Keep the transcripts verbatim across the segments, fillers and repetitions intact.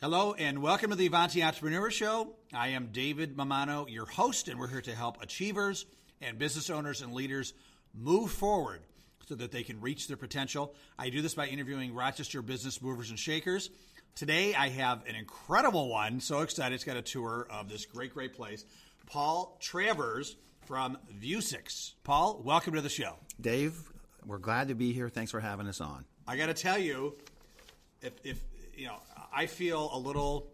Hello and welcome to the Avanti Entrepreneur Show. I am David Mamano, your host, and we're here to help achievers and business owners and leaders move forward so that they can reach their potential. I do this by interviewing Rochester business movers and shakers. Today I have an incredible one. So excited. It's got a tour of this great, great place. Paul Travers from Vuzix. Paul, welcome to the show. Dave, we're glad to be here. Thanks for having us on. I got to tell you, if, if you know, I feel a little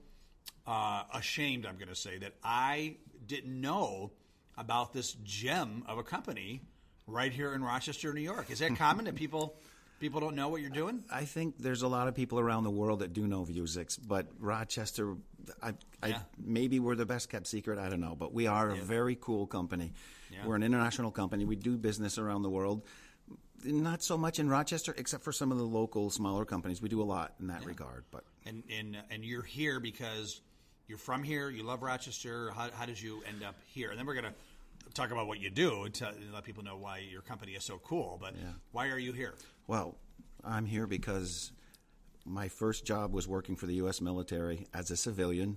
uh, ashamed, I'm going to say, that I didn't know about this gem of a company right here in Rochester, New York. Is that common that people people don't know what you're doing? I think there's a lot of people around the world that do know Vuzix, but Rochester, I, I, Yeah. maybe we're the best kept secret. I don't know, but we are a Yeah. very cool company. Yeah. We're an international company. We do business around the world. Not so much in Rochester, except for some of the local smaller companies. We do a lot in that Yeah. regard. But And and and you're here because you're from here. You love Rochester. How, how did you end up here? And then we're going to talk about what you do and, tell, and let people know why your company is so cool. But Yeah. why are you here? Well, I'm here because my first job was working for the U S military as a civilian,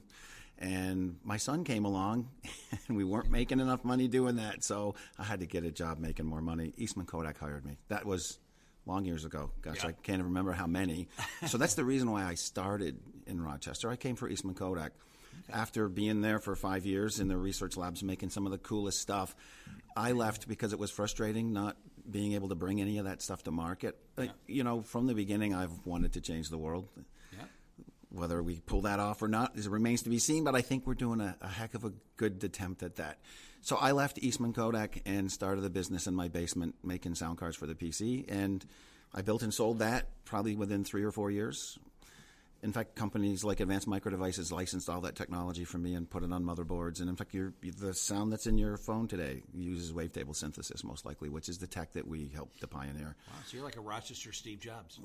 and my son came along, and we weren't making enough money doing that, so I had to get a job making more money. Eastman Kodak hired me. That was long years ago. Gosh, Yeah. I can't even remember how many. So that's the reason why I started in Rochester. I came for Eastman Kodak. After being there for five years in the research labs making some of the coolest stuff, I left because it was frustrating not being able to bring any of that stuff to market. Uh, Yeah. You know, from the beginning, I've wanted to change the world. Yeah. Whether we pull that off or not is, remains to be seen, but I think we're doing a, a heck of a good attempt at that. So I left Eastman Kodak and started the business in my basement making sound cards for the P C, and I built and sold that probably within three or four years. In fact, companies like Advanced Micro Devices licensed all that technology from me and put it on motherboards. And in fact, your, the sound that's in your phone today uses wavetable synthesis, most likely, which is the tech that we helped to pioneer. Wow, so you're like a Rochester Steve Jobs.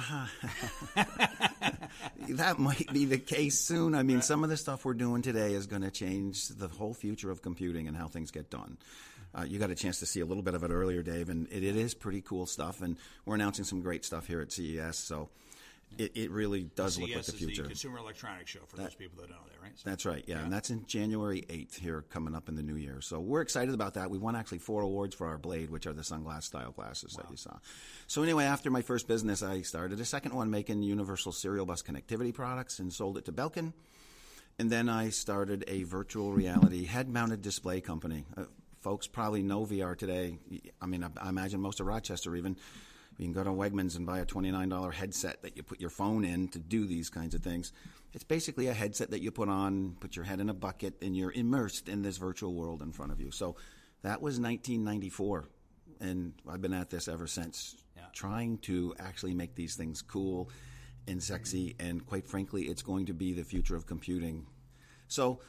That might be the case soon. I mean, some of the stuff we're doing today is going to change the whole future of computing and how things get done. Uh, you got a chance to see a little bit of it earlier, Dave, and it, it is pretty cool stuff. And we're announcing some great stuff here at C E S. So it, it really does look like the C E S future. is the Consumer Electronics Show for those people that don't know that, right? So, That's right, yeah. And that's in January eighth here coming up in the new year. So we're excited about that. We won actually four awards for our Blade, which are the sunglass style glasses that you saw. So anyway, after my first business, I started a second one making universal serial bus connectivity products and sold it to Belkin. And then I started a virtual reality head-mounted display company. Uh, folks probably know V R today. I mean, I, I imagine most of Rochester even. You can go to Wegmans and buy a twenty-nine dollars headset that you put your phone in to do these kinds of things. It's basically a headset that you put on, put your head in a bucket, and you're immersed in this virtual world in front of you. So that was nineteen ninety-four, and I've been at this ever since, Yeah. trying to actually make these things cool and sexy, and quite frankly, it's going to be the future of computing. So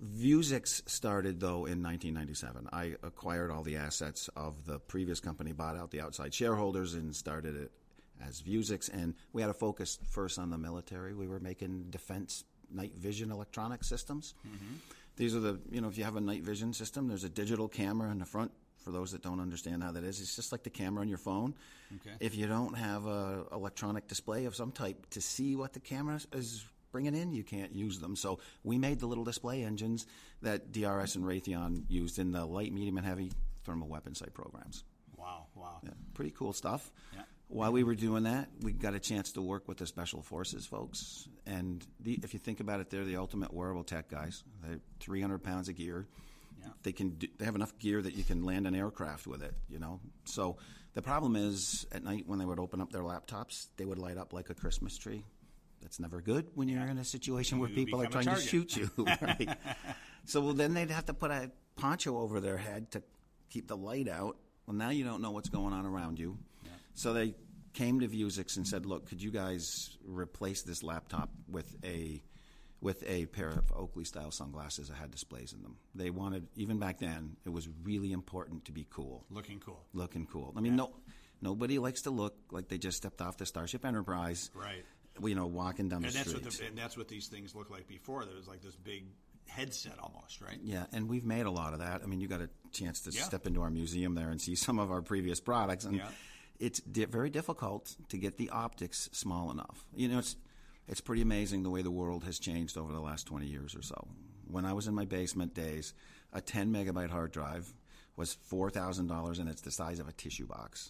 Vuzix started, though, in nineteen ninety-seven. I acquired all the assets of the previous company, bought out the outside shareholders, and started it as Vuzix. And we had a focus first on the military. We were making defense night vision electronic systems. Mm-hmm. These are the, you know, if you have a night vision system, there's a digital camera in the front. For those that don't understand how that is, it's just like the camera on your phone. Okay. If you don't have a electronic display of some type to see what the camera is bringing in, you can't use them. So we made the little display engines that D R S and Raytheon used in the light, medium, and heavy thermal weapon sight programs. Wow, wow. Yeah, pretty cool stuff. Yeah. While we were doing that, we got a chance to work with the Special Forces folks. And the, if you think about it, they're the ultimate wearable tech guys. They're three hundred pounds of gear. Yeah. They can do, they have enough gear that you can land an aircraft with it, you know. So the problem is at night when they would open up their laptops, they would light up like a Christmas tree. That's never good when you're Yeah. in a situation where You people are become a trying to target. shoot you. Right? So well, then they'd have to put a poncho over their head to keep the light out. Well, now you don't know what's going on around you. Yeah. So they came to Vuzix and said, look, could you guys replace this laptop with a with a pair of Oakley-style sunglasses that had displays in them? They wanted, even back then, it was really important to be cool. Looking cool. Looking cool. I mean, Yeah. no, nobody likes to look like they just stepped off the Starship Enterprise. Right. You know, walking down And the that's street. what the, and that's what these things look like before. There was like this big headset almost, right? Yeah, and we've made a lot of that. I mean, you got a chance to Yeah. step into our museum there and see some of our previous products, and Yeah. it's di- very difficult to get the optics small enough. You know, it's It's pretty amazing the way the world has changed over the last twenty years or so. When I was in my basement days, a ten megabyte hard drive was four thousand dollars, and it's the size of a tissue box.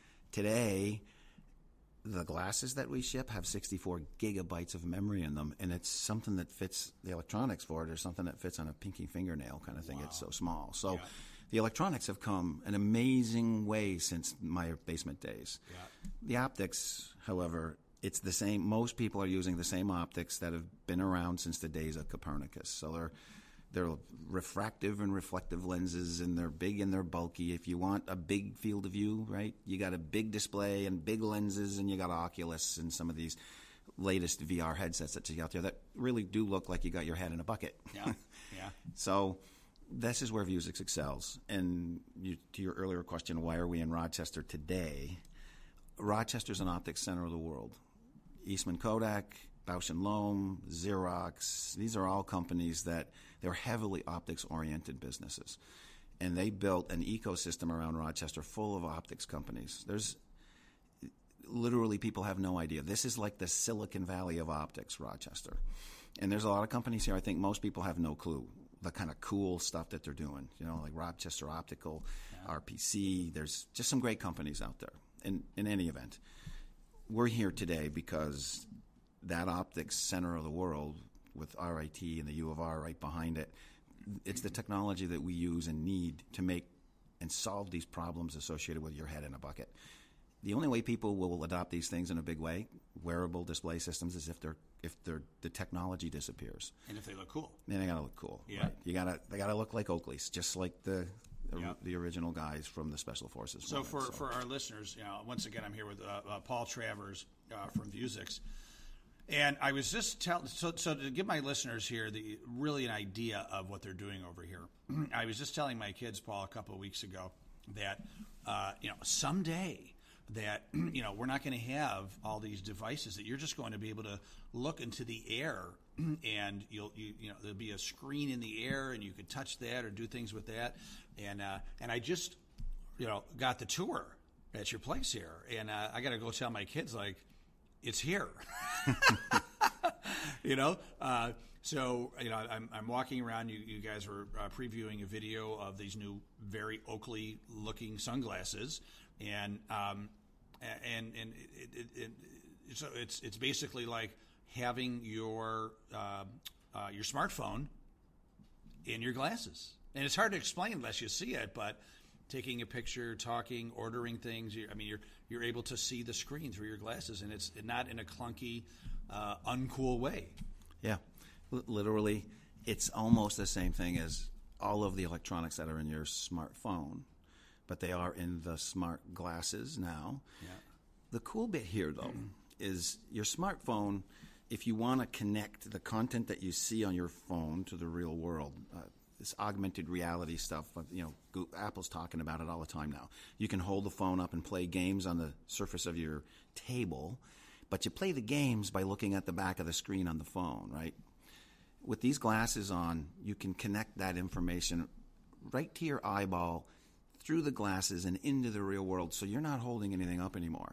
Today, the glasses that we ship have sixty-four gigabytes of memory in them, and it's something that fits the electronics for it, or something that fits on a pinky fingernail kind of thing. Wow. It's so small. So yeah. The electronics have come an amazing way since my basement days. Yeah. The optics, however, it's the same. Most people are using the same optics that have been around since the days of Copernicus. So they're they're refractive and reflective lenses, and they're big and they're bulky. If you want a big field of view, right, you got a big display and big lenses, and you got Oculus and some of these latest V R headsets that you got there that really do look like you got your head in a bucket. Yeah, yeah. So this is where Vuzix excels. And you, to your earlier question, why are we in Rochester today? Rochester's an optics center of the world. Eastman Kodak, Bausch and Lomb, Xerox, these are all companies that they're heavily optics-oriented businesses. And they built an ecosystem around Rochester full of optics companies. There's literally, people have no idea. This is like the Silicon Valley of optics, Rochester. And there's a lot of companies here. I think most people have no clue the kind of cool stuff that they're doing. You know, like Rochester Optical, yeah. R P C. There's just some great companies out there. In, in any event, we're here today because that optics center of the world with R I T and the U of R right behind it, it's the technology that we use and need to make and solve these problems associated with your head in a bucket. The only way people will adopt these things in a big way, wearable display systems, is if they're if they're, the technology disappears. And if they look cool. Then they gotta look cool. Yeah. Right? You gotta they gotta look like Oakleys, just like the the, yep. the original guys from the Special Forces. So moment, for, so. for our listeners, you know, once again, I'm here with uh, uh, Paul Travers uh, from Vuzix. And I was just telling, so, so to give my listeners here the really an idea of what they're doing over here, I was just telling my kids, Paul, a couple of weeks ago that, uh, you know, someday that, you know, we're not going to have all these devices, that you're just going to be able to look into the air and you'll, you, you know, there'll be a screen in the air and you could touch that or do things with that. And, uh, and I just, you know, got the tour at your place here, and uh, I got to go tell my kids, like, it's here. you know, uh, so you know, I'm, I'm walking around. You, you guys were uh, previewing a video of these new, very Oakley-looking sunglasses, and um, and and it, it, it, so it's it's basically like having your uh, uh, your smartphone in your glasses, and it's hard to explain unless you see it, but. Taking a picture, talking, ordering things. I mean, you're you're able to see the screen through your glasses, and it's not in a clunky, uh, uncool way. Yeah, L- literally, it's almost the same thing as all of the electronics that are in your smartphone, but they are in the smart glasses now. Yeah. The cool bit here, though, mm-hmm. is your smartphone. If you want to connect the content that you see on your phone to the real world. Uh, This augmented reality stuff, you know, Google, Apple's talking about it all the time now. You can hold the phone up and play games on the surface of your table, but you play the games by looking at the back of the screen on the phone, right? With these glasses on, you can connect that information right to your eyeball through the glasses and into the real world, so you're not holding anything up anymore.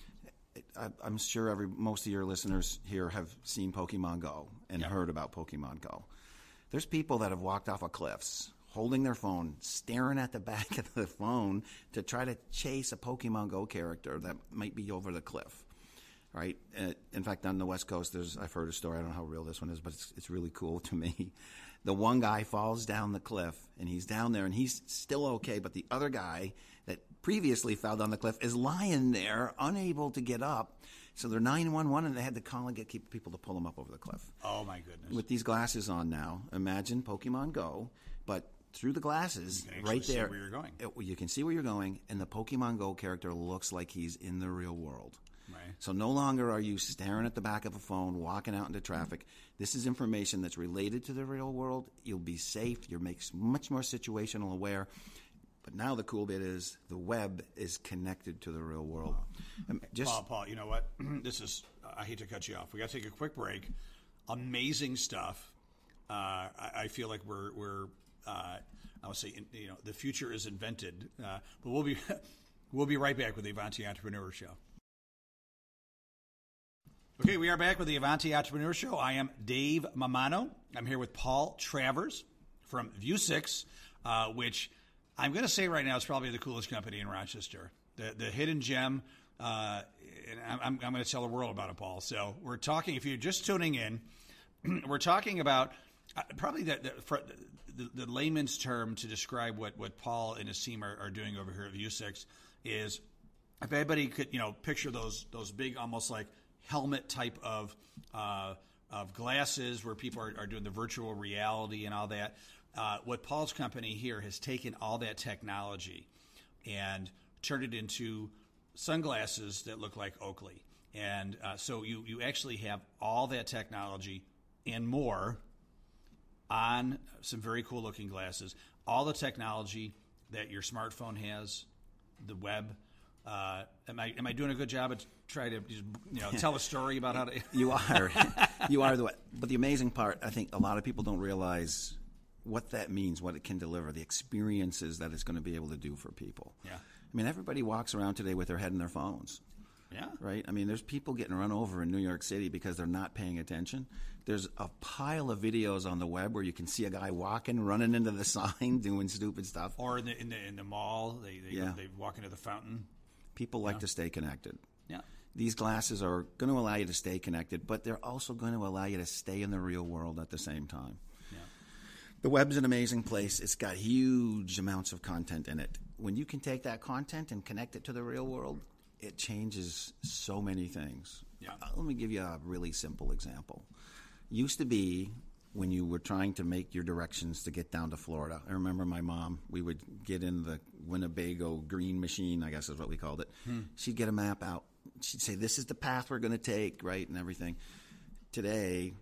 I, I'm sure every most of your listeners here have seen Pokemon Go and yep. heard about Pokemon Go. There's people that have walked off of cliffs, holding their phone, staring at the back of the phone to try to chase a Pokemon Go character that might be over the cliff, right? Uh, in fact, on the West Coast, there's I've heard a story. I don't know how real this one is, but it's, it's really cool to me. The one guy falls down the cliff, and he's down there, and he's still okay, but the other guy that previously fell down the cliff is lying there, unable to get up. So they're nine one one, and they had to call and get keep people to pull them up over the cliff. Oh, my goodness. With these glasses on now, imagine Pokemon Go, but through the glasses, you can right there, see where you're going. It, you can see where you're going, and the Pokemon Go character looks like he's in the real world. Right. So no longer are you staring at the back of a phone, walking out into traffic. This is information that's related to the real world. You'll be safe. You're make, much more situational aware. But now the cool bit is the web is connected to the real world. Um, just Paul, Paul, you know what? This is, I hate to cut you off. We got to take a quick break. Amazing stuff. Uh, I, I feel like we're, we're uh, I would say, you know, the future is invented. Uh, but we'll be, we'll be right back with the Ivanti Entrepreneur Show. Okay, we are back with the Avanti Entrepreneur Show. I am Dave Mamano. I'm here with Paul Travers from Vuzix, uh, which I'm going to say right now is probably the coolest company in Rochester. The the hidden gem, uh, and I'm, I'm going to tell the world about it, Paul. So we're talking, if you're just tuning in, we're talking about uh, probably the the, for the the layman's term to describe what, what Paul and his team are, are doing over here at Vuzix is, if anybody could, you know, picture those those big, almost like helmet type of uh, of glasses where people are, are doing the virtual reality and all that. Uh, what Paul's company here has taken all that technology and turned it into sunglasses that look like Oakley. And uh, so you, you actually have all that technology and more on some very cool looking glasses. All the technology that your smartphone has, the web. Uh, am I am I doing a good job at trying to just, you know, tell a story about how to? You are, you are the way. But the amazing part, I think, a lot of people don't realize what that means, what it can deliver, the experiences that it's going to be able to do for people. Yeah. I mean, everybody walks around today with their head in their phones. Yeah. Right? I mean, there's people getting run over in New York City because they're not paying attention. There's a pile of videos on the web where you can see a guy walking, running into the sign, doing stupid stuff. Or in the in the, in the mall, they they, Yeah. they walk into the fountain. People like Yeah. to stay connected. Yeah. These glasses are going to allow you to stay connected, but they're also going to allow you to stay in the real world at the same time. Yeah. The web's an amazing place. It's got huge amounts of content in it. When you can take that content and connect it to the real world, it changes so many things. Yeah. Uh, let me give you a really simple example. Used to be when you were trying to make your directions to get down to Florida. I remember my mom, we would get in the Winnebago green machine, I guess is what we called it. Hmm. She'd get a map out. She'd say, this is the path we're going to take, right, and everything. Today,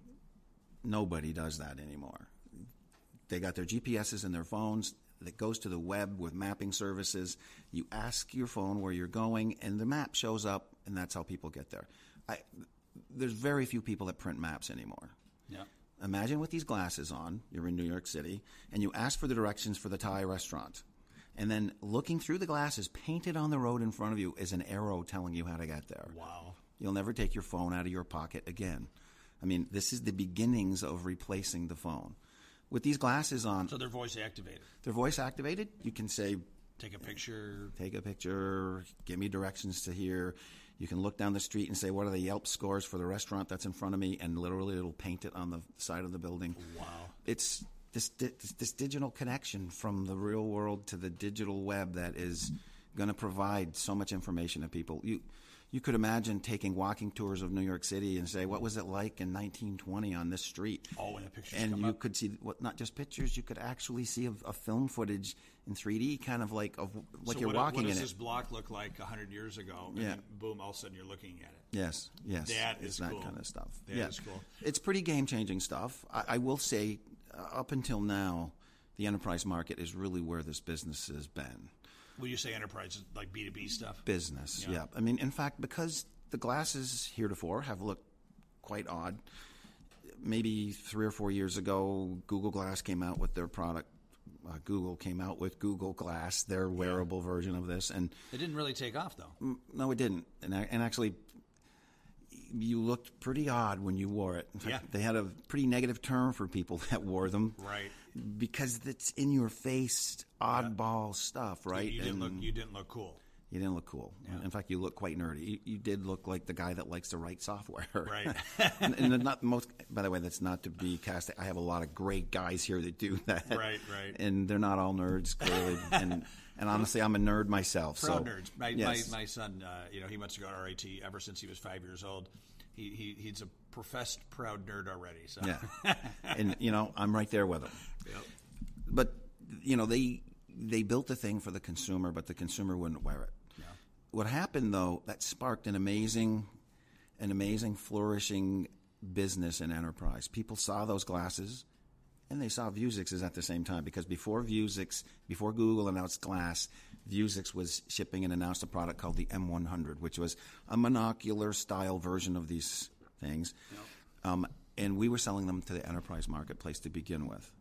nobody does that anymore. They got their G P S's in their phones. That goes to the web with mapping services. You ask your phone where you're going, and the map shows up, and that's how people get there. I, there's very few people that print maps anymore. Yeah. Imagine with these glasses on, you're in New York City, and you ask for the directions for the Thai restaurant. And then looking through the glasses, painted on the road in front of you is an arrow telling you how to get there. Wow. You'll never take your phone out of your pocket again. I mean, this is the beginnings of replacing the phone. With these glasses on, So they're voice activated. they're voice activated. You can say, Take a picture. take a picture, give me directions to here. You can look down the street and say, what are the Yelp scores for the restaurant that's in front of me? And literally it'll paint it on the side of the building. Wow. It's this, this, this digital connection from the real world to the digital web that is going to provide so much information to people. You you could imagine taking walking tours of New York City and say, what was it like in nineteen twenty on this street? Oh, when the pictures And come you up. could see what, not just pictures, you could actually see a, a film footage in three D, kind of like of like so you're what, walking what does in this it. block look like one hundred years ago? And Yeah. then boom, all of a sudden you're looking at it. Yes, yes. That it's is that cool. kind of stuff. That yeah. is cool. It's pretty game-changing stuff. I, I will say, uh, up until now, the enterprise market is really where this business has been. When you say enterprise, like B two B stuff? Business, Yeah. yeah. I mean, in fact, because the glasses heretofore have looked quite odd. Maybe three or four years ago, Google Glass came out with their product. Uh, Google came out with Google Glass, their wearable version of this, and It didn't really take off, though. mm, no, it didn't. And, I- and actually, you looked pretty odd when you wore it. In fact, Yeah. they had a pretty negative term for people that wore them, Right. because it's in your face, oddball stuff, right? You didn't And look. You didn't look cool. you didn't look cool. Yeah. In fact, you look quite nerdy. You, you did look like the guy that likes to write software. Right. and, and not most. By the way, that's not to be cast. I have a lot of great guys here that do that. Right, right. And they're not all nerds, clearly. and and honestly, I'm a nerd myself. Proud so, nerds. My, yes. my, my son, uh, you know, he wants to go to R I T ever since he was five years old. He, he he's a professed proud nerd already. So Yeah. And you know, I'm right there with them. Yep. But you know, they they built the thing for the consumer, but the consumer wouldn't wear it. Yeah. What happened though, that sparked an amazing, an amazing flourishing business and enterprise. People saw those glasses, and they saw Vuzix's at the same time, because before Vuzix, before Google announced Glass, Vuzix was shipping and announced a product called the M one hundred, which was a monocular style version of these things. Yep. Um, and we were selling them to the enterprise marketplace to begin with.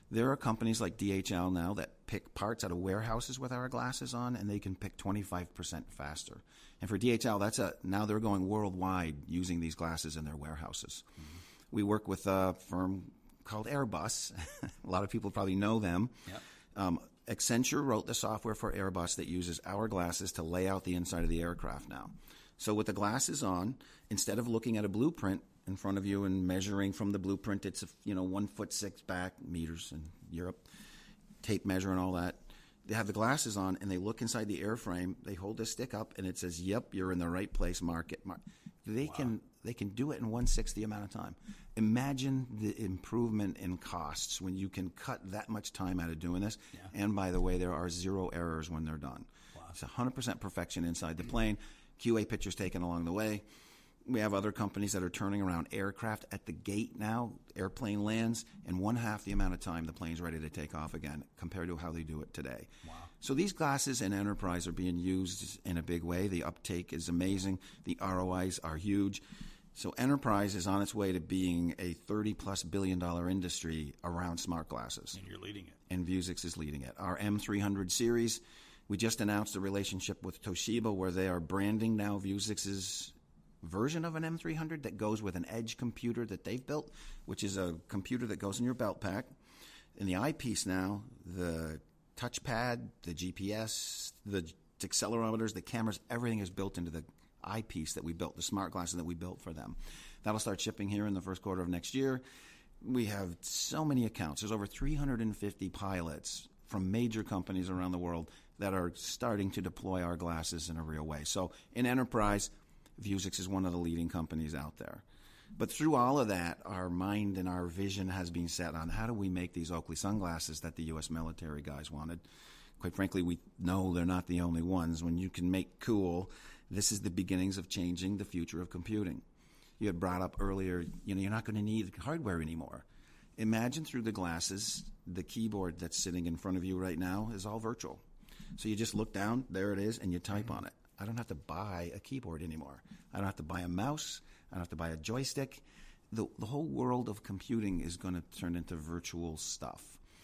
There are companies like D H L now that pick parts out of warehouses with our glasses on, and they can pick twenty-five percent faster. And for D H L, that's a now they're going worldwide using these glasses in their warehouses. Mm-hmm. We work with a firm called Airbus. A lot of people probably know them. Yep. Um, Accenture wrote the software for Airbus that uses our glasses to lay out the inside of the aircraft now. So with the glasses on, instead of looking at a blueprint in front of you and measuring from the blueprint, it's, you know, one foot six back meters in Europe, tape measure and all that. They have the glasses on and they look inside the airframe. They hold the stick up and it says, "Yep, you're in the right place. Mark it." Mark. They wow. can they can do it in one sixth the amount of time. Imagine the improvement in costs when you can cut that much time out of doing this. Yeah. And by the way, there are zero errors when they're done. Wow. It's one hundred percent perfection inside the plane. Q A pictures taken along the way. We have other companies that are turning around aircraft at the gate now. Airplane lands in one half the amount of time the plane's ready to take off again compared to how they do it today. Wow. So these glasses in enterprise are being used in a big way. The uptake is amazing. The R O Is are huge. So enterprise is on its way to being a thirty plus billion dollar industry around smart glasses. And you're leading it. And Vuzix is leading it. Our M three hundred series, we just announced a relationship with Toshiba where they are branding now Vuzix's version of an M three hundred that goes with an edge computer that they've built, which is a computer that goes in your belt pack. In the eyepiece now, the touchpad, the G P S, the accelerometers, the cameras, everything is built into the eyepiece that we built, the smart glasses that we built for them. That'll start shipping here in the first quarter of next year. We have so many accounts. There's over three hundred fifty pilots from major companies around the world that are starting to deploy our glasses in a real way. So in enterprise, Vuzix is one of the leading companies out there. But through all of that, our mind and our vision has been set on how do we make these Oakley sunglasses that the U S military guys wanted. Quite frankly, we know they're not the only ones. When you can make cool, this is the beginnings of changing the future of computing. You had brought up earlier, you know, you're not going to need hardware anymore. Imagine through the glasses, the keyboard that's sitting in front of you right now is all virtual. So you just look down, there it is, and you type on it. I don't have to buy a keyboard anymore. I don't have to buy a mouse. I don't have to buy a joystick. The, the whole world of computing is going to turn into virtual stuff,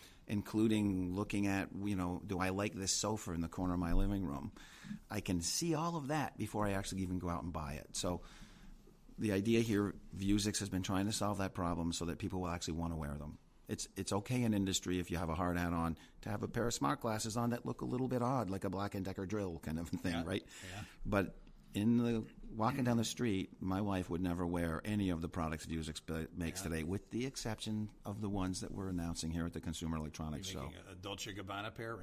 including looking at, you know, do I like this sofa in the corner of my living room? I can see all of that before I actually even go out and buy it. So the idea here, Vuzix has been trying to solve that problem so that people will actually want to wear them. It's it's okay in industry if you have a hard hat on to have a pair of smart glasses on that look a little bit odd, like a Black and Decker drill kind of thing, yeah, right? Yeah. But in the walking down the street, my wife would never wear any of the products Vuzix makes yeah. today, with the exception of the ones that we're announcing here at the Consumer Electronics You're Show. Making a Dolce Gabbana pair?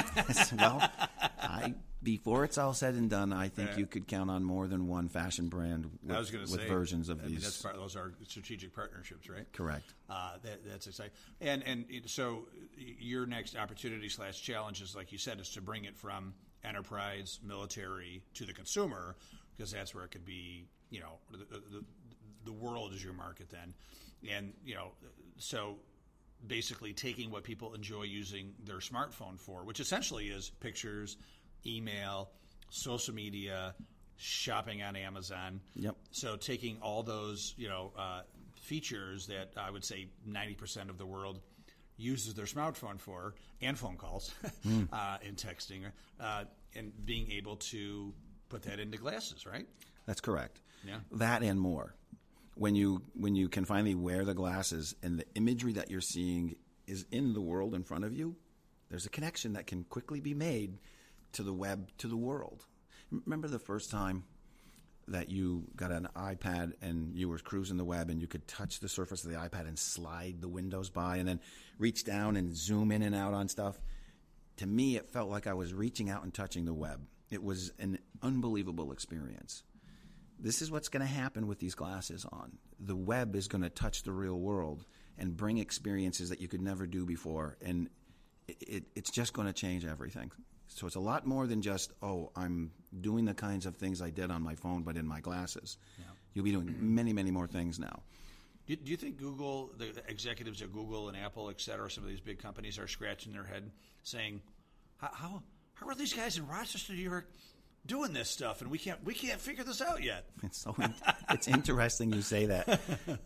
Well, I, before it's all said and done, I think yeah. you could count on more than one fashion brand with, I was gonna with say, versions of I mean, these. that's part, those are strategic partnerships, right? Correct. Uh, that, that's exciting. And and so your next opportunity slash challenge is, like you said, is to bring it from enterprise, military to the consumer, because that's where it could be, you know, the, the, the world is your market then. And, you know, so basically taking what people enjoy using their smartphone for, which essentially is pictures, email, social media, shopping on Amazon. Yep. So taking all those, you know, uh, features that I would say ninety percent of the world uses their smartphone for, and phone calls, mm. uh, and texting, uh, and being able to put that into glasses, right? That's correct. Yeah. That and more. When you when you can finally wear the glasses and the imagery that you're seeing is in the world in front of you, there's a connection that can quickly be made to the web, to the world. Remember the first time that you got an iPad and you were cruising the web and you could touch the surface of the iPad and slide the windows by and then reach down and zoom in and out on stuff? To me, it felt like I was reaching out and touching the web. It was an unbelievable experience. This is what's going to happen with these glasses on. The web is going to touch the real world and bring experiences that you could never do before, and it, it, it's just going to change everything. So it's a lot more than just, oh, I'm doing the kinds of things I did on my phone but in my glasses. Yeah. You'll be doing many, many more things now. Do, do you think Google, the executives at Google and Apple, et cetera, some of these big companies are scratching their head saying, how, how, how are these guys in Rochester, New York, doing this stuff, and we can't we can't figure this out yet? It's so It's interesting you say that.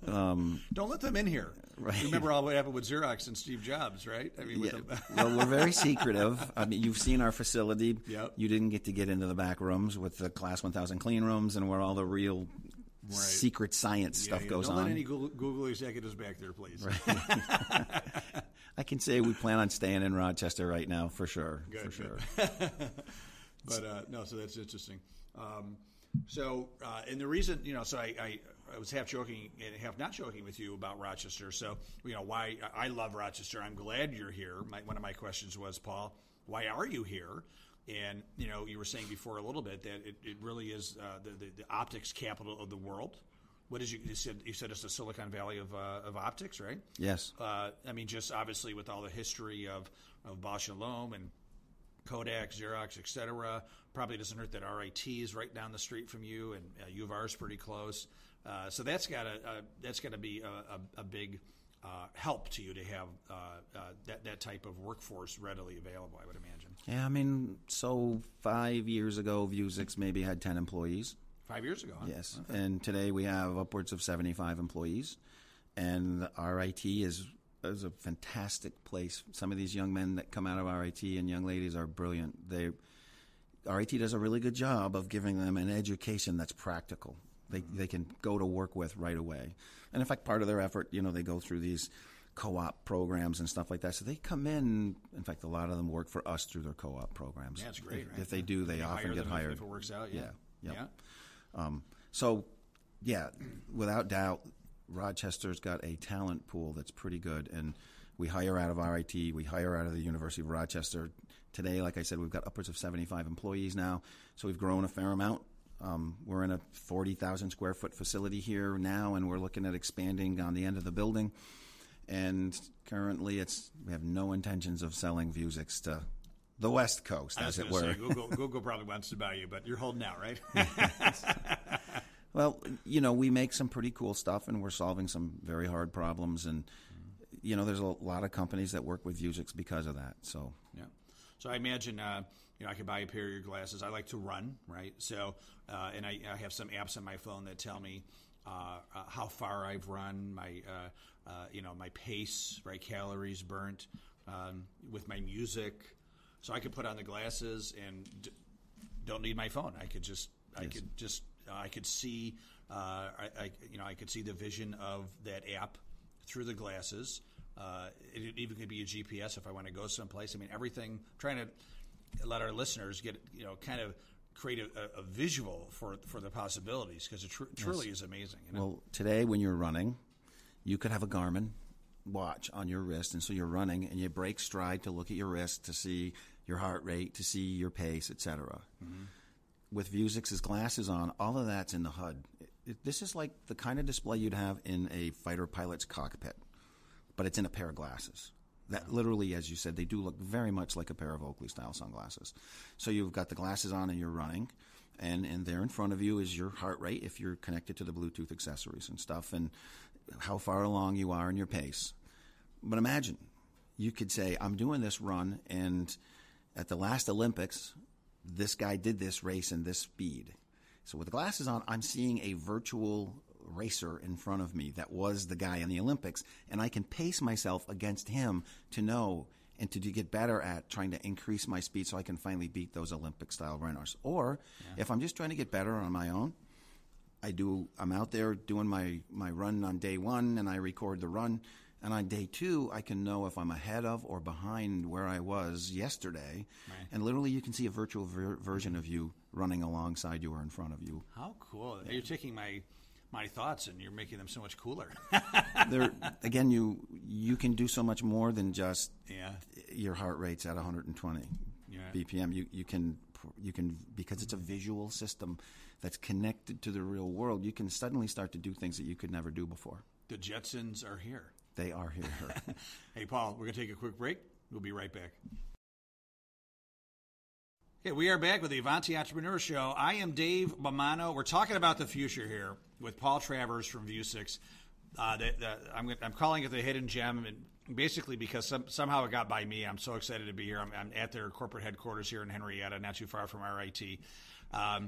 Um, Don't let them in here. Right. Remember all what happened with Xerox and Steve Jobs, right? I mean, with yeah. the Well, we're very secretive. I mean, you've seen our facility. Yep. You didn't get to get into the back rooms with the Class one thousand clean rooms and where all the real right. secret science yeah, stuff yeah. goes Don't on. Don't let any Google, Google executives back there, please. Right. I can say we plan on staying in Rochester right now, for sure. Good, for good. sure. But uh, no, so that's interesting. Um, so, uh, and the reason, you know, so I, I, I was half joking and half not joking with you about Rochester. So, you know, why I love Rochester. I'm glad you're here. My, one of my questions was, Paul, why are you here? And, you know, you were saying before a little bit that it, it really is uh, the, the, the optics capital of the world. What is you, you said? You said it's the Silicon Valley of uh, of optics, right? Yes. Uh, I mean, just obviously with all the history of, of Bausch and Lomb and Kodak, Xerox, et cetera. Probably doesn't hurt that R I T is right down the street from you, and uh, U of R is pretty close. Uh, so that's got to uh, that's got to be a, a, a big uh, help to you to have uh, uh, that that type of workforce readily available. I would imagine. Yeah, I mean, so five years ago, Vuzix maybe had ten employees. Five years ago, huh? Yes, okay. And today we have upwards of seventy-five employees, and R I T is is a fantastic place. Some of these young men that come out of R I T and young ladies are brilliant. They R I T does a really good job of giving them an education that's practical. They mm-hmm. they can go to work with right away. And in fact, part of their effort, you know, they go through these co-op programs and stuff like that. So they come in. In fact, a lot of them work for us through their co-op programs. Yeah, that's great. If, right? if they do, they you often hire get them hired. If, if it works out, yeah. Yeah. Yep. yeah. Um, so, yeah, without doubt, Rochester's got a talent pool that's pretty good, and we hire out of R I T. We hire out of the University of Rochester. Today, like I said, we've got upwards of seventy-five employees now, so we've grown a fair amount. Um, we're in a forty thousand square foot facility here now, and we're looking at expanding on the end of the building. And currently, it's we have no intentions of selling Vuzix to the West Coast, as it were. Say, Google, Google probably wants to buy you, but you're holding out, right? Well, you know, we make some pretty cool stuff, and we're solving some very hard problems. And, you know, there's a lot of companies that work with Vuzix because of that. So, yeah. So I imagine, uh, you know, I could buy a pair of your glasses. I like to run, right? So, uh, and I, I have some apps on my phone that tell me uh, uh, how far I've run, my, uh, uh, you know, my pace, right, calories burnt, um, with my music. So I could put on the glasses and d- don't need my phone. I could just, I Yes. could just, uh, I could see, uh, I, I, you know, I could see the vision of that app through the glasses. Uh, it even could be a G P S if I want to go someplace. I mean, everything. I'm trying to let our listeners get, you know, kind of create a, a visual for for the possibilities, because it tr- truly yes. is amazing. You know? Well, today when you're running, you could have a Garmin watch on your wrist, and so you're running and you break stride to look at your wrist to see your heart rate, to see your pace, et cetera. Mm-hmm. With Vuzix's glasses on, all of that's in the H U D. It, it, this is like the kind of display you'd have in a fighter pilot's cockpit, but it's in a pair of glasses. That yeah. literally, as you said, they do look very much like a pair of Oakley-style sunglasses. So you've got the glasses on and you're running, and, and there in front of you is your heart rate if you're connected to the Bluetooth accessories and stuff, and how far along you are in your pace. But imagine, you could say, I'm doing this run, and at the last Olympics, this guy did this race in this speed. So with the glasses on, I'm seeing a virtual racer in front of me that was the guy in the Olympics, and I can pace myself against him to know and to get better at trying to increase my speed so I can finally beat those Olympic-style runners. Or yeah. if I'm just trying to get better on my own, I do. I'm out there doing my, my run on day one, and I record the run. And on day two, I can know if I'm ahead of or behind where I was yesterday. Right. And literally, you can see a virtual ver- version of you running alongside you or in front of you. How cool. Yeah. You're taking my my thoughts and you're making them so much cooler. There, again, you you can do so much more than just yeah. your heart rate's at one hundred twenty yeah. B P M. You you can you can because it's a visual system that's connected to the real world. You can suddenly start to do things that you could never do before. The Jetsons are here. They are here. Hey, Paul, we're going to take a quick break. We'll be right back. Okay, we are back with the Avanti Entrepreneur Show. I am Dave Mamano. We're talking about the future here with Paul Travers from Vuzix. Uh, the, the, I'm, I'm calling it the hidden gem, and basically because some, somehow it got by me. I'm so excited to be here. I'm, I'm at their corporate headquarters here in Henrietta, not too far from R I T. Um,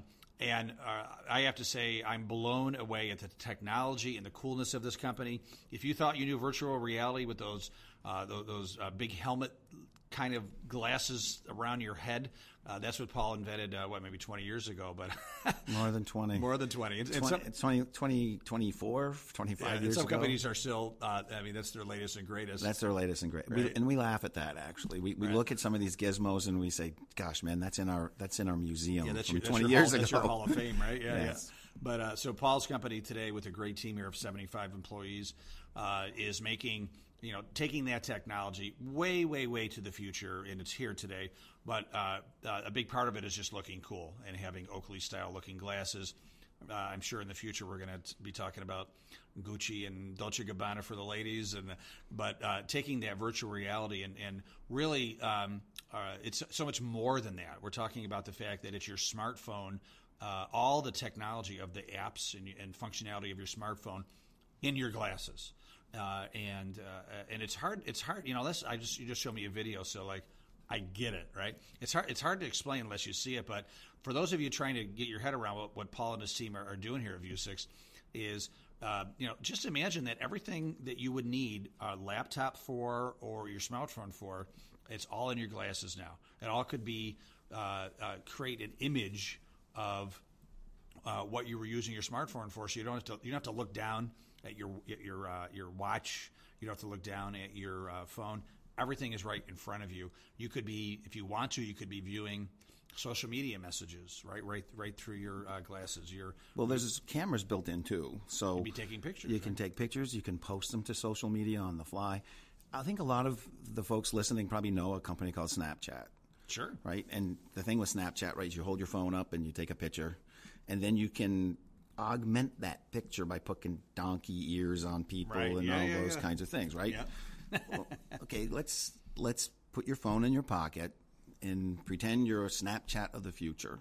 And uh, I have to say, I'm blown away at the technology and the coolness of this company. If you thought you knew virtual reality with those uh, those, those uh, big helmet kind of glasses around your head, uh, that's what Paul invented, uh, what, maybe twenty years ago. But More than twenty. More than twenty. It's, twenty, some, it's twenty, twenty, twenty-four, twenty-five yeah, years some ago. companies are still, uh, I mean, that's their latest and greatest. That's their latest and greatest. Right. We, and we laugh at that, actually. We, we Right. look at some of these gizmos and we say, gosh, man, that's in our that's in our museum Yeah, that's from your, that's twenty your years hall, ago. That's your Hall of Fame, right? Yeah, Yes. yeah. But uh, so Paul's company today, with a great team here of seventy-five employees, uh, is making, you know, taking that technology way, way, way to the future, and it's here today. But uh, uh, a big part of it is just looking cool and having Oakley-style looking glasses. Uh, I'm sure in the future we're going to be talking about Gucci and Dolce and Gabbana for the ladies, and but uh, taking that virtual reality and and really, um, uh, it's so much more than that. We're talking about the fact that it's your smartphone. Uh, all the technology of the apps and, and functionality of your smartphone in your glasses, uh, and uh, and it's hard. It's hard, you know. This I just you just showed me a video, so like I get it, right? It's hard. It's hard to explain unless you see it. But for those of you trying to get your head around what, what Paul and his team are, are doing here at Vuzix, is uh, you know just imagine that everything that you would need a laptop for or your smartphone for, it's all in your glasses now. It all could be uh, uh, create an image of uh, what you were using your smartphone for, so you don't have to you don't have to look down at your at your uh, your watch. You don't have to look down at your uh, phone. Everything is right in front of you. You could be, if you want to, you could be viewing social media messages right right right through your uh, glasses. Your Well, there's cameras built in too, so you'd be taking pictures. You right? can take pictures. You can post them to social media on the fly. I think a lot of the folks listening probably know a company called Snapchat. Sure. Right? And the thing with Snapchat, right, is you hold your phone up and you take a picture, and then you can augment that picture by putting donkey ears on people Right. and Yeah, all yeah, those yeah. kinds of things, right? Yeah. Well, okay, let's let's put your phone in your pocket and pretend you're a Snapchat of the future,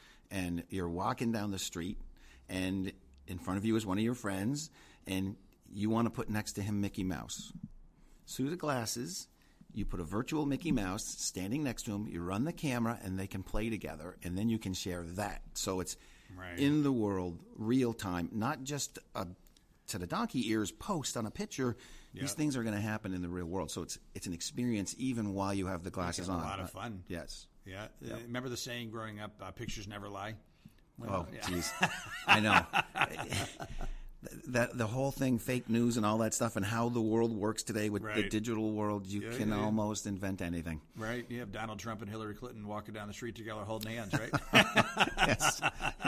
and you're walking down the street, and in front of you is one of your friends, and you want to put next to him Mickey Mouse. Through the glasses, you put a virtual Mickey Mouse standing next to him, you run the camera, and they can play together, and then you can share that. So it's Right. in the world, real time, not just a to the donkey ears post on a picture. Yeah. These things are going to happen in the real world. So it's it's an experience even while you have the glasses a on. lot of Uh, fun. Yes. Yeah. Uh, remember the saying growing up, uh, pictures never lie? Oh, yeah. jeez. I know. That the whole thing, fake news and all that stuff, and how the world works today with the Right. digital world, you Yeah, can yeah, yeah. almost invent anything. Right? You have Donald Trump and Hillary Clinton walking down the street together holding hands, right? Yes.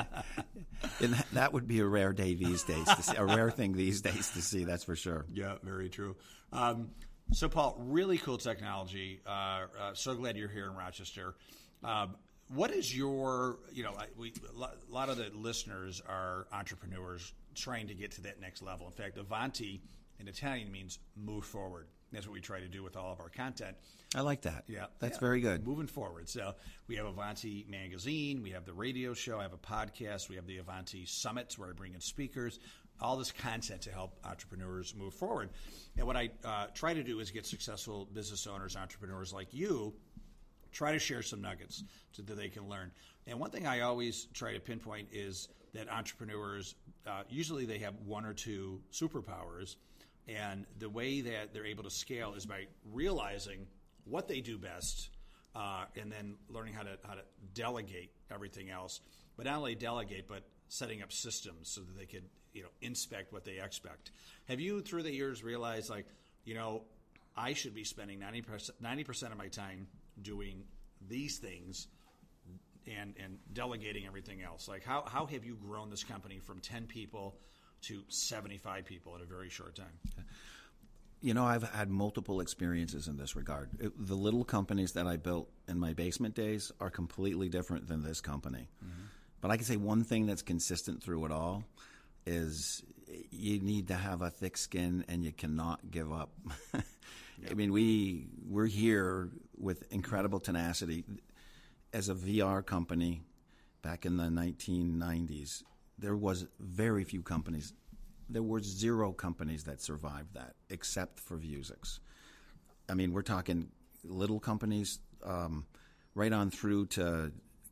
And that- that would be a rare day these days, to see, a rare thing these days to see, that's for sure. Yeah, very true. Um, so, Paul, really cool technology. Uh, uh, so glad you're here in Rochester. Um, what is your, you know, I- we, a lot of the listeners are entrepreneurs trying to get to that next level. In fact, Avanti in Italian means move forward. That's what we try to do with all of our content. I like that. Yeah, That's yeah. very good. Moving forward. So we have Avanti Magazine, we have the radio show, I have a podcast, we have the Avanti Summits where I bring in speakers, all this content to help entrepreneurs move forward. And what I uh, try to do is get successful business owners, entrepreneurs like you, try to share some nuggets so that they can learn. And one thing I always try to pinpoint is that entrepreneurs, uh, usually they have one or two superpowers, and the way that they're able to scale is by realizing what they do best, uh, and then learning how to how to delegate everything else. But not only delegate, but setting up systems so that they could, you know, inspect what they expect. Have you, through the years, realized, like, you know, I should be spending ninety percent, ninety percent of my time doing these things and, and delegating everything else? Like, how, how have you grown this company from ten people to seventy-five people in a very short time? You know, I've had multiple experiences in this regard. It, the little companies that I built in my basement days are completely different than this company. Mm-hmm. But I can say one thing that's consistent through it all is you need to have a thick skin and you cannot give up. Yep. I mean, we, we're here with incredible tenacity. As a V R company back in the nineteen nineties, there was very few companies. There were zero companies that survived that, except for Vuzix. I mean, we're talking little companies, um, right on through to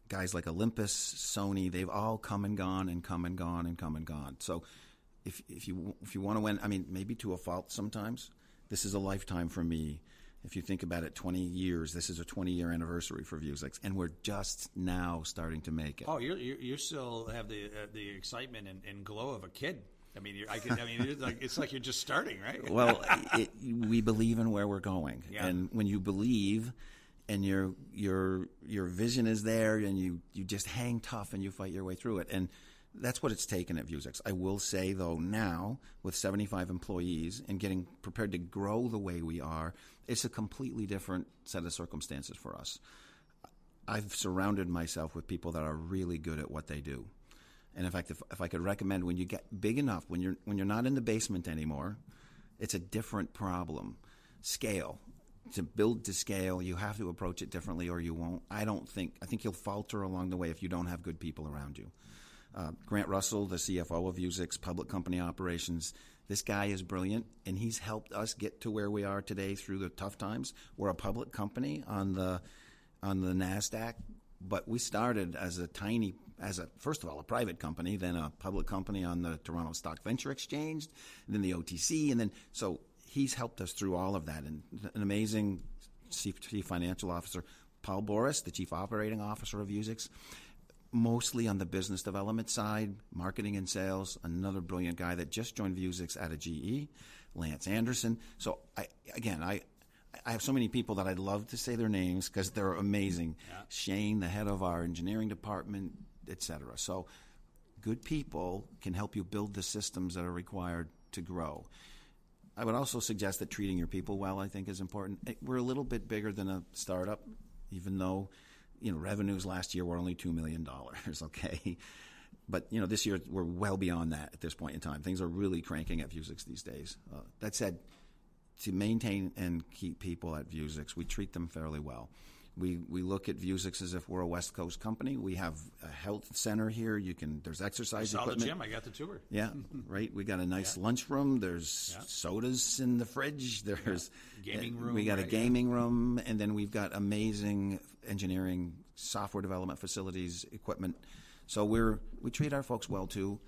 guys like Olympus, Sony, they've all come and gone and come and gone and come and gone. So if if you if you want to win, I mean, maybe to a fault sometimes, this is a lifetime for me. If you think about it, twenty years, this is a twenty-year anniversary for Vuzix, and we're just now starting to make it. Oh, you you still have the uh, the excitement and, and glow of a kid. I mean, you're, I can. I mean, it's like, it's like you're just starting, right? Well, it, we believe in where we're going, yeah. and when you believe, and your your your vision is there, and you you just hang tough and you fight your way through it, and that's what it's taken at Vuzix. I will say, though, now with seventy-five employees and getting prepared to grow the way we are, it's a completely different set of circumstances for us. I've surrounded myself with people that are really good at what they do. And in fact, if, if I could recommend, when you get big enough, when you're when you're not in the basement anymore, it's a different problem. Scale. To build to scale, you have to approach it differently or you won't. I don't think, I think you'll falter along the way if you don't have good people around you. Uh, Grant Russell, the C F O of Vuzix, public company operations, this guy is brilliant, and he's helped us get to where we are today through the tough times. We're a public company on the on the NASDAQ, but we started as a tiny, as a first of all, a private company, then a public company on the Toronto Stock Venture Exchange, and then the O T C, and then so he's helped us through all of that. And an amazing chief, chief financial officer, Paul Boris, the chief operating officer of Vuzix, mostly on the business development side, marketing and sales. Another brilliant guy that just joined Vuzix out of G E, Lance Anderson. So I, again, I. I have so many people that I'd love to say their names because they're amazing. Yeah. Shane, the head of our engineering department, et cetera. So good people can help you build the systems that are required to grow. I would also suggest that treating your people well, I think, is important. We're a little bit bigger than a startup, even though, you know, revenues last year were only two million dollars, okay? But, you know, this year we're well beyond that at this point in time. Things are really cranking at Vuzix these days. Uh, that said, to maintain and keep people at Vuzix, we treat them fairly well. We we look at Vuzix as if we're a West Coast company. We have a health center here. You can there's exercise I saw equipment. the gym. I got the tour. Yeah, right. We got a nice yeah. lunchroom. There's yeah. sodas in the fridge. There's yeah. gaming room. We got right? a gaming yeah. room, and then we've got amazing engineering, software development facilities, equipment. So we're we treat our folks well too.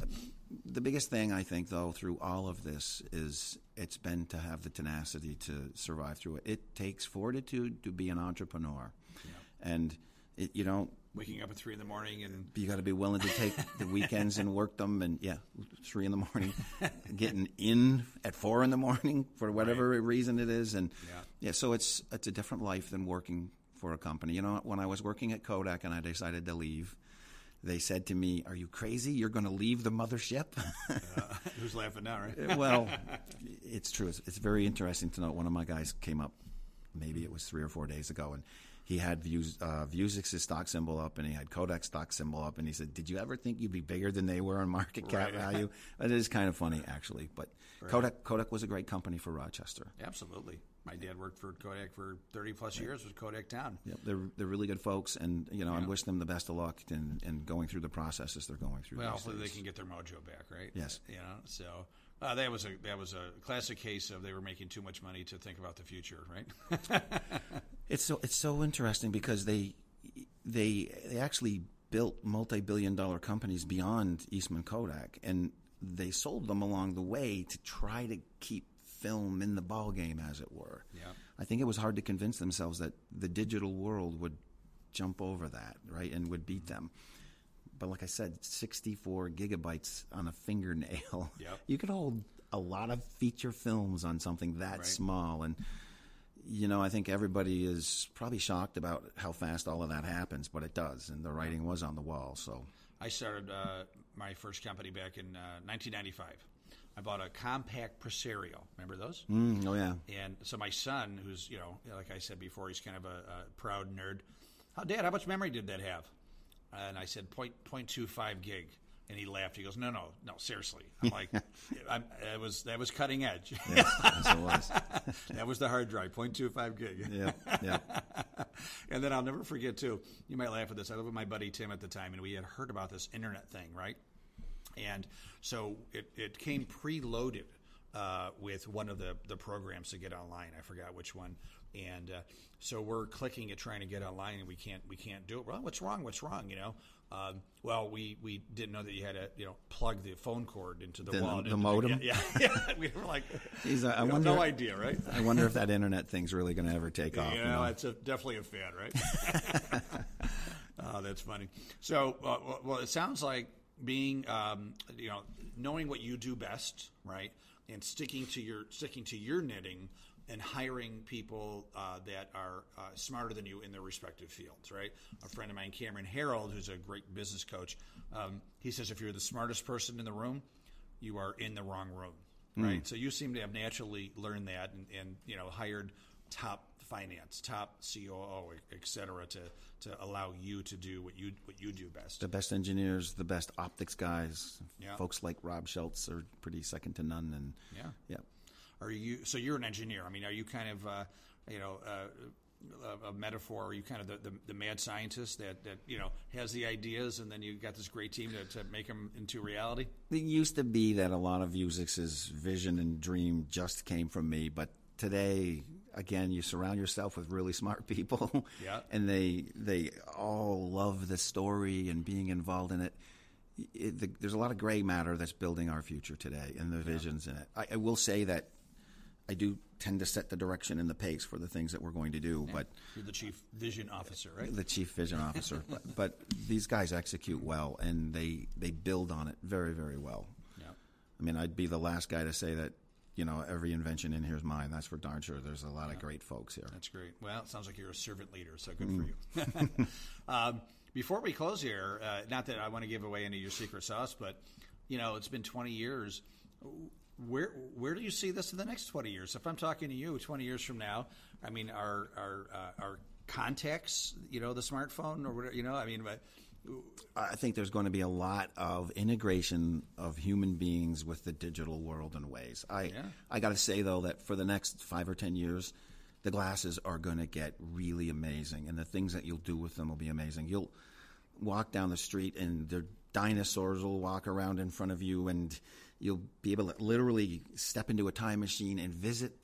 The biggest thing, I think, though, through all of this is it's been to have the tenacity to survive through it. It takes fortitude to be an entrepreneur. Yeah. And, it, you know... Waking up at three in the morning and... You got to be willing to take the weekends and work them. And, yeah, three in the morning. Getting in at four in the morning for whatever right. reason it is. And, yeah. yeah, so it's it's a different life than working for a company. You know, when I was working at Kodak and I decided to leave... They said to me, "Are you crazy? You're going to leave the mothership?" uh, who's laughing now, right? Well, it's true. It's, it's very interesting to note. One of my guys came up, maybe it was three or four days ago, and he had Vuz, uh, Vuzix's stock symbol up, and he had Kodak's stock symbol up, and he said, "Did you ever think you'd be bigger than they were on market cap right. value?" It is kind of funny, actually. But right. Kodak Kodak was a great company for Rochester. Absolutely. My dad worked for Kodak for thirty plus right. years with Kodak Town. Yep, they're they're really good folks, and you know, yeah. I wish them the best of luck in, in going through the processes they're going through. Well, hopefully they can get their mojo back, right? Yes. You know, so uh, that was a that was a classic case of they were making too much money to think about the future, right? It's so it's so interesting because they they they actually built multi-billion dollar companies beyond Eastman Kodak, and they sold them along the way to try to keep film in the ball game, as it were. Yeah. I think it was hard to convince themselves that the digital world would jump over that, right, and would beat them. But like I said, sixty-four gigabytes on a fingernail. Yep. You could hold a lot of feature films on something that right. small. And, you know, I think everybody is probably shocked about how fast all of that happens, but it does, and the writing was on the wall. So I started uh, my first company back in uh, nineteen ninety-five. I bought a compact Presario. Remember those? Mm, oh, yeah. And so my son, who's, you know, like I said before, he's kind of a, a proud nerd. Oh, Dad, how much memory did that have? And I said, point, point two five gig. And he laughed. He goes, no, no, no, seriously. I'm like, I'm, that was that was cutting edge. Yes, yes, it was. That was the hard drive, point two five gig. Yeah, yeah. And then I'll never forget, too, you might laugh at this. I lived with my buddy Tim at the time, and we had heard about this internet thing, right? And so it, it came preloaded uh, with one of the, the programs to get online. I forgot which one. And uh, so we're clicking at trying to get online, and we can't we can't do it. Well, what's wrong? What's wrong? You know. Um, well, we, we didn't know that you had to you know plug the phone cord into the, the wall. The, the modem. Yeah, yeah, yeah. We were like, Jeez, I, I we wonder, no idea, right? I wonder if that internet thing's really going to ever take off. You know, you know? It's a, definitely a fad, right? Oh, that's funny. So, uh, well, it sounds like being, um, you know, knowing what you do best, right, and sticking to your sticking to your knitting, and hiring people uh, that are uh, smarter than you in their respective fields, right? A friend of mine, Cameron Harold, who's a great business coach, um, he says if you're the smartest person in the room, you are in the wrong room, right? Mm. So you seem to have naturally learned that, and, and you know, hired top finance, top C O O, et cetera, to to allow you to do what you what you do best. The best engineers, the best optics guys, yeah. Folks like Rob Schultz are pretty second to none. And yeah, yeah. Are you so? You're an engineer. I mean, are you kind of uh, you know uh, a, a metaphor? Are you kind of the, the, the mad scientist that, that you know has the ideas, and then you got this great team to, to make them into reality? It used to be that a lot of Vuzix's vision and dream just came from me, but today, again, you surround yourself with really smart people, yeah. and they they all love the story and being involved in it. It, the, there's a lot of gray matter that's building our future today, and the yeah. visions in it. I, I will say that I do tend to set the direction and the pace for the things that we're going to do. Yeah. But you're the chief vision officer, right? The chief vision officer. but, but these guys execute well, and they they build on it very, very well. Yeah. I mean, I'd be the last guy to say that, you know, every invention in here is mine. That's for darn sure. There's a lot yeah. of great folks here. That's great. Well, it sounds like you're a servant leader, so good mm. for you. um, before we close here, uh, not that I want to give away any of your secret sauce, but, you know, it's been twenty years. Where where do you see this in the next twenty years? If I'm talking to you twenty years from now, I mean, our our uh, our contacts, you know, the smartphone or whatever, you know, I mean, but I think there's going to be a lot of integration of human beings with the digital world in ways. I yeah. I got to say though that for the next five or ten years, the glasses are going to get really amazing, and the things that you'll do with them will be amazing. You'll walk down the street, and the dinosaurs will walk around in front of you, and you'll be able to literally step into a time machine and visit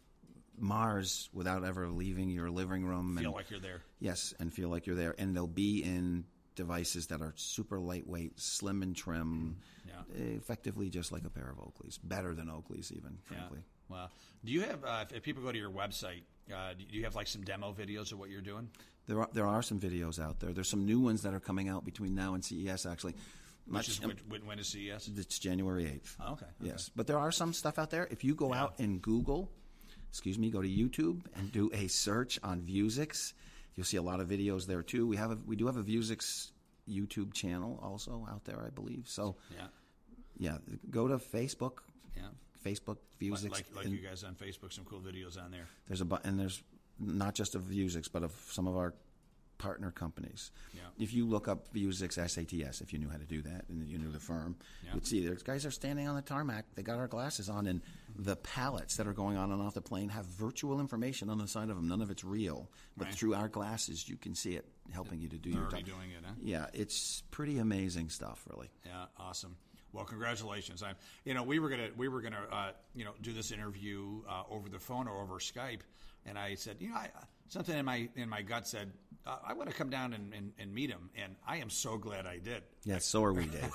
Mars without ever leaving your living room. Feel and, like you're there. Yes, and feel like you're there. And they'll be in devices that are super lightweight, slim and trim, yeah. effectively just like a pair of Oakleys. Better than Oakleys even, frankly. Yeah. Wow. Do you have, uh, if, if people go to your website, uh, do you have like some demo videos of what you're doing? There are, there are some videos out there. There's some new ones that are coming out between now and C E S, actually. Which is, when, when is C E S? It's January eighth. Oh, okay. Yes. Okay. But there are some stuff out there. If you go yeah. out and Google, excuse me, go to YouTube and do a search on Vuzix, you'll see a lot of videos there too. We have a, we do have a Vuzix YouTube channel also out there, I believe. So, yeah, yeah, go to Facebook. Yeah. Facebook Vuzix. Like, like you guys on Facebook, some cool videos on there. There's a and there's not just of Vuzix, but of some of our partner companies. Yeah. If you look up Vuzix S A T S, if you knew how to do that and you knew the firm, yeah. you'd see there's guys are standing on the tarmac. They got our glasses on, and the pallets that are going on and off the plane have virtual information on the side of them. None of it's real, but right. through our glasses, you can see it helping you to do They're your already job. doing it, huh? Yeah, it's pretty amazing stuff, really. Yeah, awesome. Well, congratulations. I'm, you know, we were gonna we were gonna uh, you know do this interview uh, over the phone or over Skype, and I said, you know, I, something in my in my gut said uh, I want to come down and, and, and meet him, and I am so glad I did. Yeah, so are we, Dave.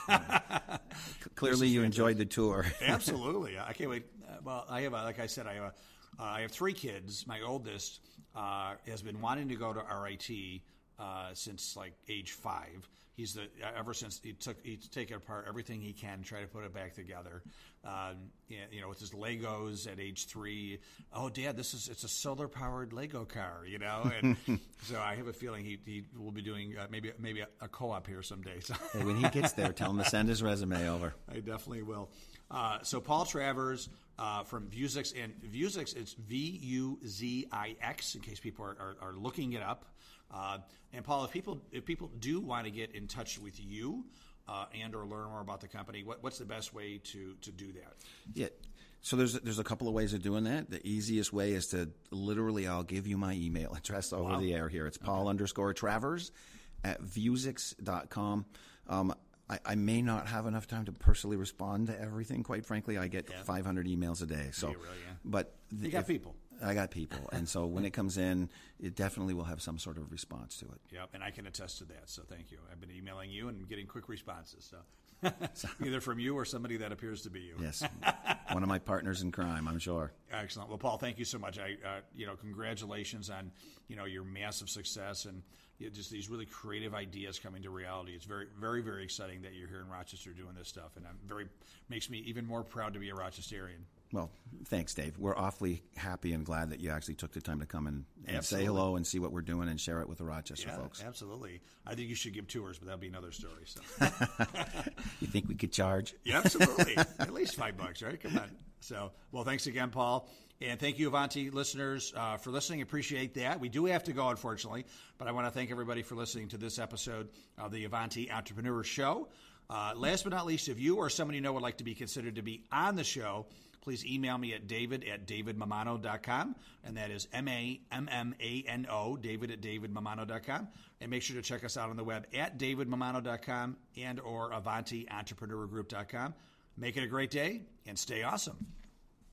Clearly, you enjoyed the tour. Absolutely, I can't wait. Uh, well, I have, a, like I said, I have a, uh, I have three kids. My oldest uh, has been wanting to go to R I T uh, since like age five. He's the ever since he took he's taken apart everything he can, try to put it back together. Um, you know, with his Legos at age three. Oh, Dad, this is it's a solar powered Lego car. You know, and so I have a feeling he he will be doing uh, maybe maybe a, a co-op here someday. So hey, when he gets there, tell him to send his resume over. I definitely will. Uh, so Paul Travers uh, from Vuzix, and Vuzix, it's V U Z I X in case people are, are, are looking it up. Uh, and Paul, if people if people do want to get in touch with you uh, and or learn more about the company, what, what's the best way to, to do that? Yeah, so there's there's a couple of ways of doing that. The easiest way is to literally, I'll give you my email address over wow. the air here. It's Paul okay. underscore Travers at Vuzix dot com. Um, I, I may not have enough time to personally respond to everything. Quite frankly, I get Yeah. five hundred emails a day. So, You really, yeah. but You got people. I got people, and so when it comes in, it definitely will have some sort of response to it. Yep, and I can attest to that. So thank you. I've been emailing you and getting quick responses. So either from you or somebody that appears to be you. Yes, one of my partners in crime, I'm sure. Excellent. Well, Paul, thank you so much. I, uh, you know, congratulations on, you know, your massive success and you know, just these really creative ideas coming to reality. It's very, very, very exciting that you're here in Rochester doing this stuff, and I'm very makes me even more proud to be a Rochesterian. Well, thanks, Dave. We're awfully happy and glad that you actually took the time to come and, and say Absolutely. hello and see what we're doing and share it with the Rochester Yeah, folks. absolutely. I think you should give tours, but that'll be another story. So. You think we could charge? Yeah, absolutely. At least five bucks, right? Come on. So, well, thanks again, Paul. And thank you, Avanti listeners, uh, for listening. Appreciate that. We do have to go, unfortunately, but I want to thank everybody for listening to this episode of the Avanti Entrepreneur Show. Uh, last but not least, if you or somebody you know would like to be considered to be on the show, please email me at david at david mamano dot com, and that is M A M M A N O, david at david mamano dot com. And make sure to check us out on the web at david mamano dot com and or avanti entrepreneur group dot com. Make it a great day and stay awesome.